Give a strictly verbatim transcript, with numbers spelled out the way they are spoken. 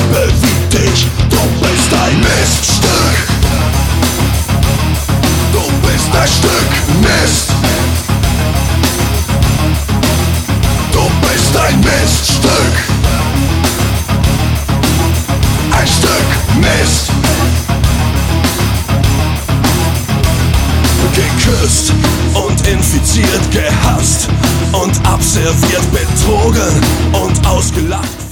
Beweg dich, du bist ein Miststück. Du bist ein Stück Mist. Du bist ein Miststück. Ein Stück Mist. Geküsst und infiziert, gehasst und abserviert, betrogen und ausgelacht.